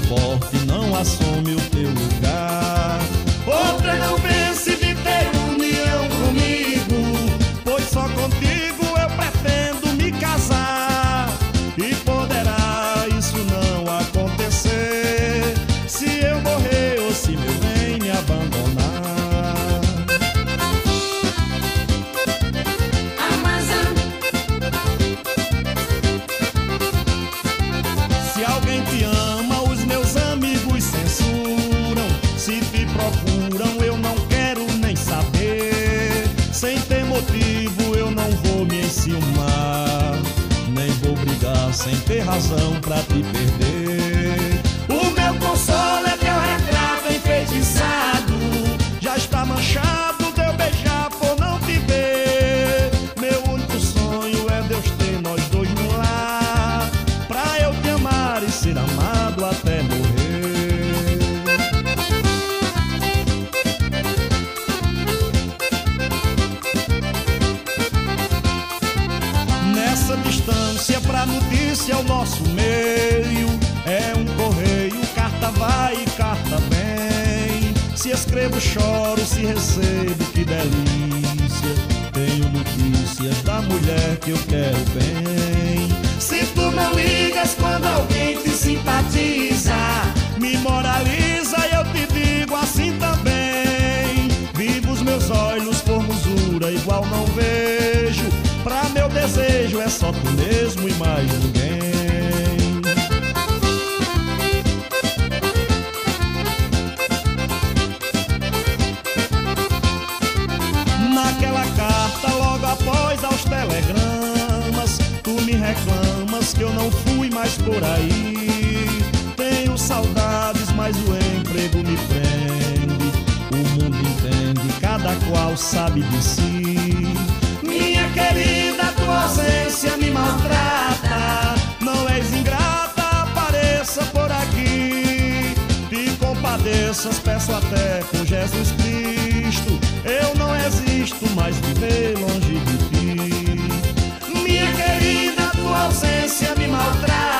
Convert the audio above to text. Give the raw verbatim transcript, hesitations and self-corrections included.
forte não assume o teu lugar. Outra não pense de ter união comigo, pois só contigo eu pretendo me casar. E poderá isso não acontecer se eu morrer ou se meu bem me abandonar. Se alguém te ama, os meus amigos censuram. Se te procuram, eu não quero nem saber. Sem ter motivo, eu não vou me enciumar, nem vou brigar sem ter razão pra te perder. O meu consolo é teu retrato enfeitiçado, já está manchado de eu beijar por não te ver. Meu único sonho é Deus ter nós dois no lar, pra eu te amar e ser amado até morrer. Nessa distância pra notícia o nosso meio é um correio, carta vai e carta vem. Se escrevo choro, se recebo que delícia, tenho notícias da mulher que eu quero bem. Se tu não ligas quando alguém te simpatiza, me moraliza e eu te digo assim também. Vivo os meus olhos formosura igual não vejo, pra meu desejo é só tu mesmo e mais ninguém. Naquela carta, logo após aos telegramas, tu me reclamas que eu não fui mais por aí. Tenho saudades, mas o emprego me prende. O mundo entende, cada qual sabe de si. Minha querida, tua ausência me maltrata. Não és ingrata, apareça por aqui. Te compadeças, peço até por Jesus Cristo. Eu não existo mais viver longe de ti. Minha querida, tua ausência me maltrata.